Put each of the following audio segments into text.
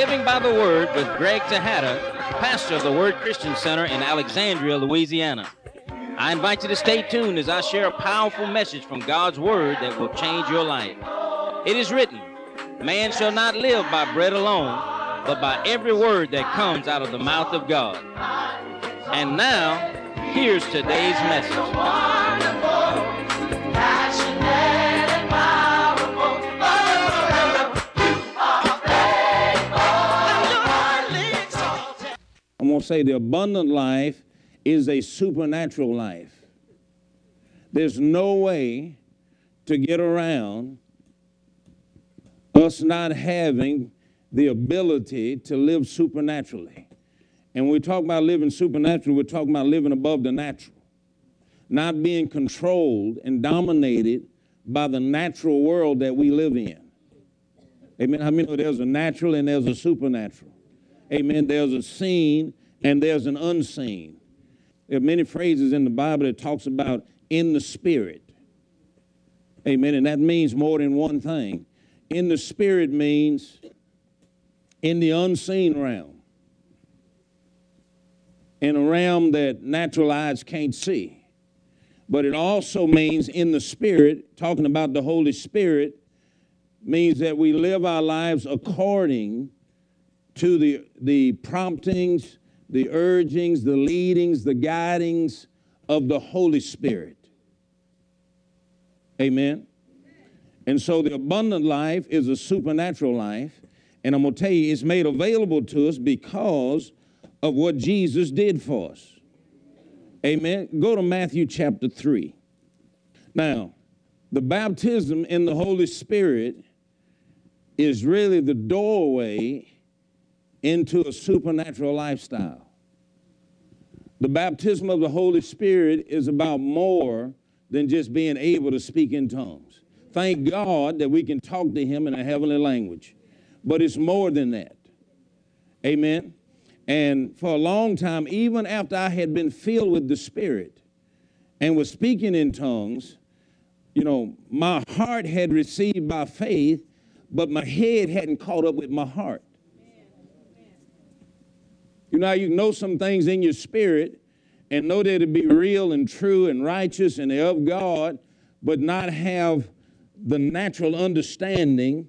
Living by the Word with Greg Tejada, pastor of the Word Christian Center in Alexandria, Louisiana. I invite you to stay tuned as I share a powerful message from God's Word that will change your life. It is written, man shall not live by bread alone, but by every word that comes out of the mouth of God. And now, here's today's message. I'm going to say the abundant life is a supernatural life. There's no way to get around us not having the ability to live supernaturally. And when we talk about living supernatural, we're talking about living above the natural, not being controlled and dominated by the natural world that we live in. Amen. How many know there's a natural and there's a supernatural? Amen. There's a seen and there's an unseen. There are many phrases in the Bible that talks about in the spirit. Amen. And that means more than one thing. In the spirit means in the unseen realm. In a realm that natural eyes can't see. But it also means in the spirit, talking about the Holy Spirit, means that we live our lives according to the promptings, the urgings, the leadings, the guidings of the Holy Spirit. Amen. And so the abundant life is a supernatural life. And I'm going to tell you, it's made available to us because of what Jesus did for us. Amen. Go to Matthew chapter 3. Now, the baptism in the Holy Spirit is really the doorway into a supernatural lifestyle. The baptism of the Holy Spirit is about more than just being able to speak in tongues. Thank God that we can talk to him in a heavenly language. But it's more than that. Amen. And for a long time, even after I had been filled with the Spirit and was speaking in tongues, you know, my heart had received by faith, but my head hadn't caught up with my heart. You know, you know some things in your spirit and know that it be real and true and righteous and they're of God, but not have the natural understanding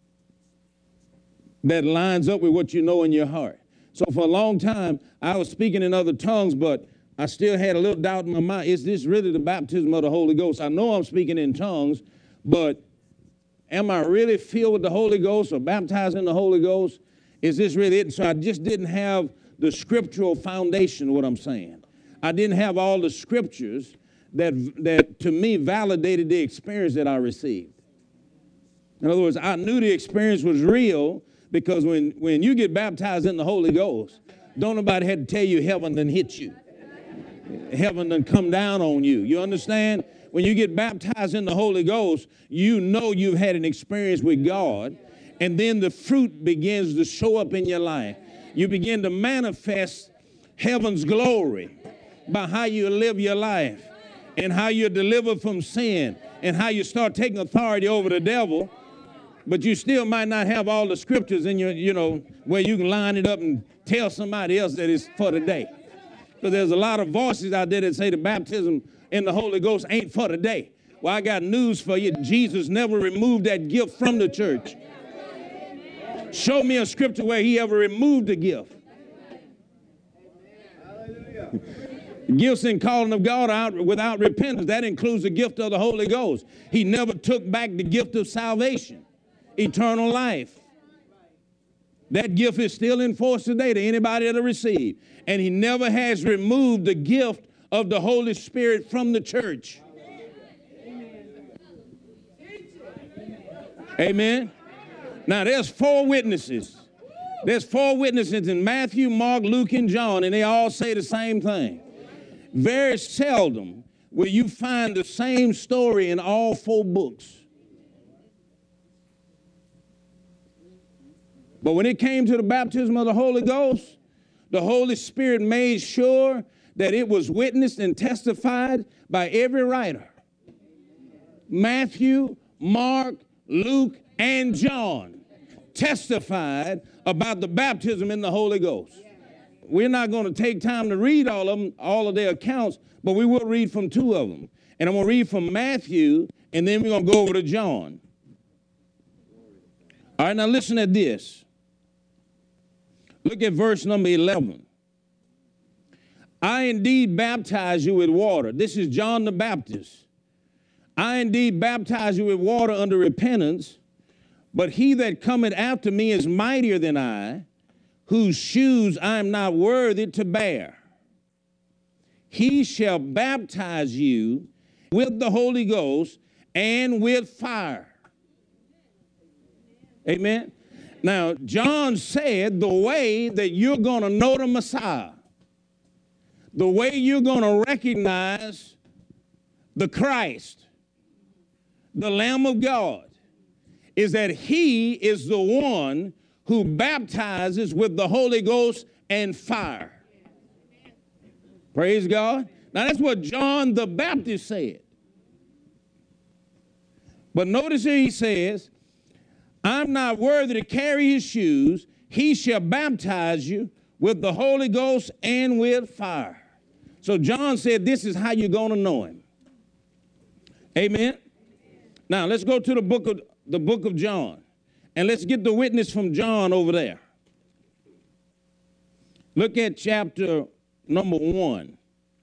that lines up with what you know in your heart. So for a long time, I was speaking in other tongues, but I still had a little doubt in my mind. Is this really the baptism of the Holy Ghost? I know I'm speaking in tongues, but am I really filled with the Holy Ghost or baptized in the Holy Ghost? Is this really it? And so I just didn't have the scriptural foundation, what I'm saying. I didn't have all the scriptures that to me validated the experience that I received. In other words, I knew the experience was real because when you get baptized in the Holy Ghost, don't nobody have to tell you heaven done hit you. Heaven done come down on you. You understand? When you get baptized in the Holy Ghost, you know you've had an experience with God, and then the fruit begins to show up in your life. You begin to manifest heaven's glory by how you live your life and how you're delivered from sin and how you start taking authority over the devil, but you still might not have all the scriptures in your, you know, where you can line it up and tell somebody else that it's for today. Because there's a lot of voices out there that say the baptism in the Holy Ghost ain't for today. Well, I got news for you. Jesus never removed that gift from the church. Show me a scripture where he ever removed the gift. Gifts and calling of God out without repentance, that includes the gift of the Holy Ghost. He never took back the gift of salvation, eternal life. That gift is still in force today to anybody that'll receive. And he never has removed the gift of the Holy Spirit from the church. Amen. Now, there's four witnesses. There's four witnesses in Matthew, Mark, Luke, and John, and they all say the same thing. Very seldom will you find the same story in all four books. But when it came to the baptism of the Holy Ghost, the Holy Spirit made sure that it was witnessed and testified by every writer. Matthew, Mark, Luke, and John testified about the baptism in the Holy Ghost. We're not going to take time to read all of them, all of their accounts, but we will read from two of them. And I'm going to read from Matthew, and then we're going to go over to John. All right, now listen at this. Look at verse number 11. I indeed baptize you with water. This is John the Baptist. I indeed baptize you with water unto repentance, but he that cometh after me is mightier than I, whose shoes I am not worthy to bear. He shall baptize you with the Holy Ghost and with fire. Amen. Now, John said the way that you're going to know the Messiah, the way you're going to recognize the Christ, the Lamb of God, is that he is the one who baptizes with the Holy Ghost and fire. Praise God. Now, that's what John the Baptist said. But notice here he says, I'm not worthy to carry his shoes. He shall baptize you with the Holy Ghost and with fire. So John said this is how you're going to know him. Amen. Now let's go to the book of John, and let's get the witness from John over there. Look at chapter number 1.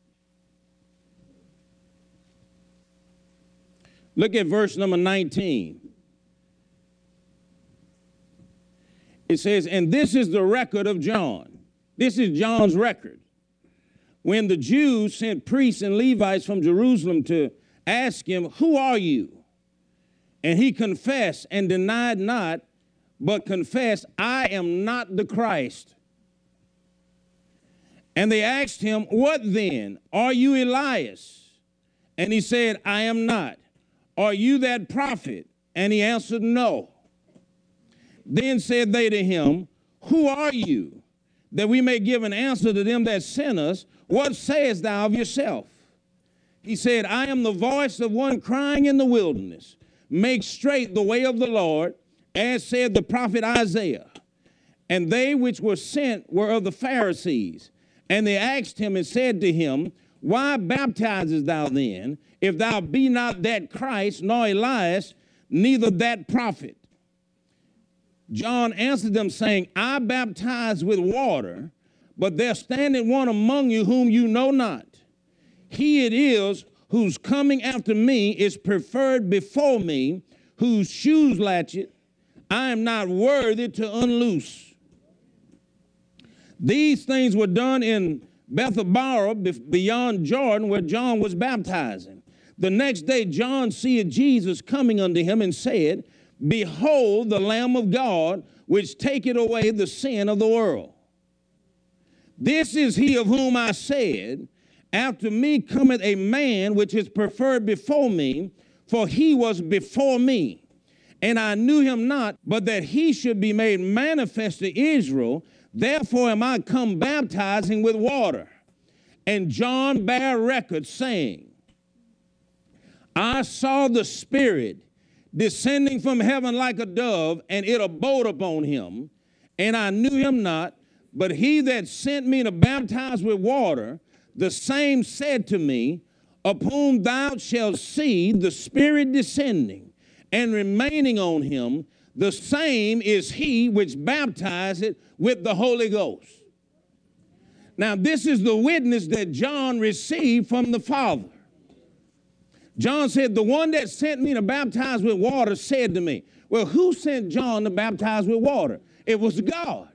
Look at verse number 19. It says, and this is the record of John. This is John's record. When the Jews sent priests and Levites from Jerusalem to ask him, who are you? And he confessed and denied not, but confessed, I am not the Christ. And they asked him, what then? Are you Elias? And he said, I am not. Are you that prophet? And he answered, no. Then said they to him, who are you? That we may give an answer to them that sent us. What sayest thou of yourself? He said, I am the voice of one crying in the wilderness, make straight the way of the Lord, as said the prophet Isaiah. And they which were sent were of the Pharisees. And they asked him and said to him, why baptizest thou then, if thou be not that Christ, nor Elias, neither that prophet? John answered them, saying, I baptize with water, but there standeth one among you whom you know not. He it is whose coming after me is preferred before me, whose shoes latchet I am not worthy to unloose. These things were done in Bethabara beyond Jordan, where John was baptizing. The next day John seeth Jesus coming unto him and said, behold the Lamb of God, which taketh away the sin of the world. This is he of whom I said, after me cometh a man which is preferred before me, for he was before me. And I knew him not, but that he should be made manifest to Israel. Therefore am I come baptizing with water. And John bare record, saying, I saw the Spirit descending from heaven like a dove, and it abode upon him. And I knew him not, but he that sent me to baptize with water, the same said to me, of whom thou shalt see the Spirit descending and remaining on him, the same is he which baptizeth with the Holy Ghost. Now this is the witness that John received from the Father. John said, the one that sent me to baptize with water said to me. Well, who sent John to baptize with water? It was God.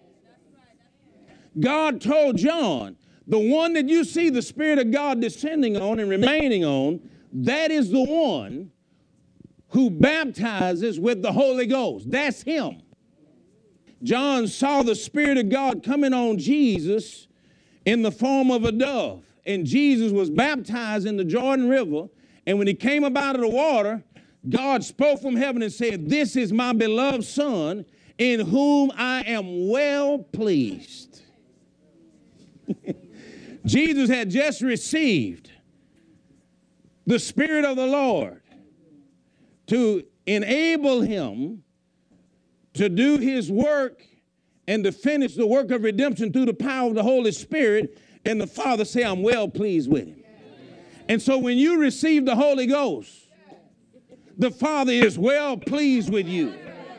God told John, the one that you see the Spirit of God descending on and remaining on, that is the one who baptizes with the Holy Ghost. That's him. John saw the Spirit of God coming on Jesus in the form of a dove. And Jesus was baptized in the Jordan River. And when he came up out of the water, God spoke from heaven and said, this is my beloved Son, in whom I am well pleased. Jesus had just received the Spirit of the Lord to enable him to do his work and to finish the work of redemption through the power of the Holy Spirit, and the Father say, I'm well pleased with him. And so when you receive the Holy Ghost, the Father is well pleased with you.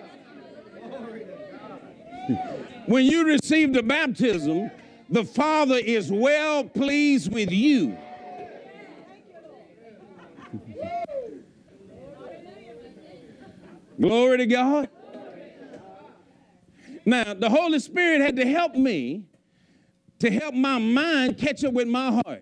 When you receive the baptism, the Father is well pleased with you. Glory to God. Now, the Holy Spirit had to help me to help my mind catch up with my heart.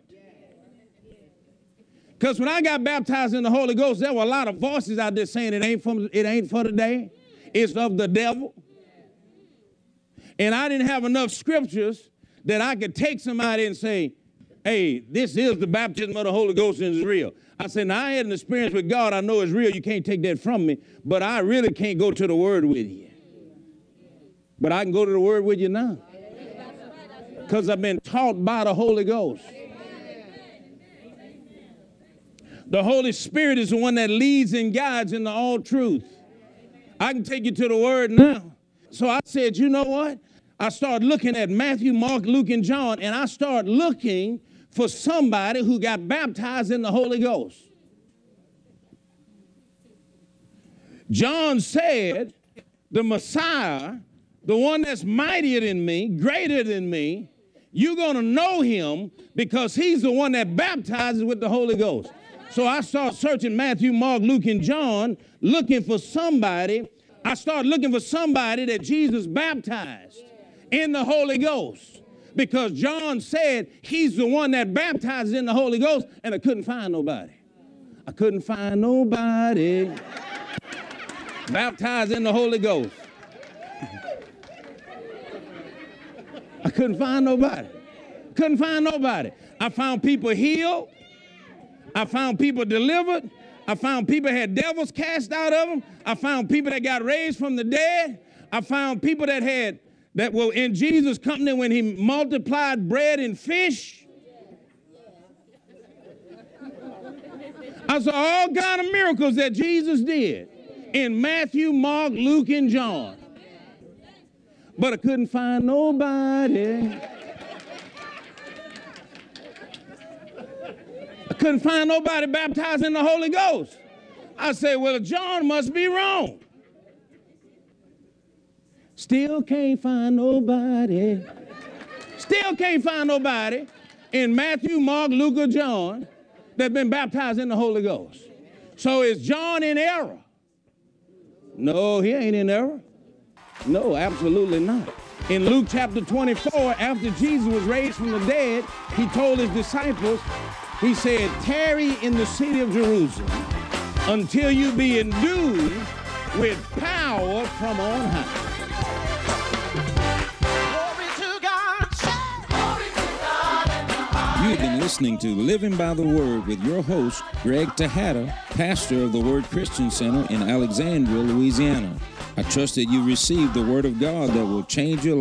Because when I got baptized in the Holy Ghost, there were a lot of voices out there saying it ain't for today. It's of the devil. And I didn't have enough scriptures that I could take somebody and say, hey, this is the baptism of the Holy Ghost and it's real. I said, now I had an experience with God. I know it's real. You can't take that from me. But I really can't go to the Word with you. But I can go to the Word with you now. Because I've been taught by the Holy Ghost. The Holy Spirit is the one that leads and guides into all truth. I can take you to the Word now. So I said, you know what? I started looking at Matthew, Mark, Luke, and John, and I started looking for somebody who got baptized in the Holy Ghost. John said, the Messiah, the one that's mightier than me, greater than me, you're going to know him because he's the one that baptizes with the Holy Ghost. So I started searching Matthew, Mark, Luke, and John, looking for somebody. I started looking for somebody that Jesus baptized in the Holy Ghost, because John said he's the one that baptizes in the Holy Ghost, and I couldn't find nobody. I couldn't find nobody baptized in the Holy Ghost. I couldn't find nobody. Couldn't find nobody. I found people healed. I found people delivered. I found people had devils cast out of them. I found people that got raised from the dead. I found people that were in Jesus' company when he multiplied bread and fish. I saw all kind of miracles that Jesus did in Matthew, Mark, Luke, and John. But I couldn't find nobody. I couldn't find nobody baptized in the Holy Ghost. I said, well, John must be wrong. Still can't find nobody. Still can't find nobody in Matthew, Mark, Luke, or John that's been baptized in the Holy Ghost. So is John in error? No, he ain't in error. No, absolutely not. In Luke chapter 24, after Jesus was raised from the dead, he told his disciples, he said, tarry in the city of Jerusalem until you be endued with power from on high. You've been listening to Living by the Word with your host, Greg Tejada, pastor of the Word Christian Center in Alexandria, Louisiana. I trust that you received the Word of God that will change your life.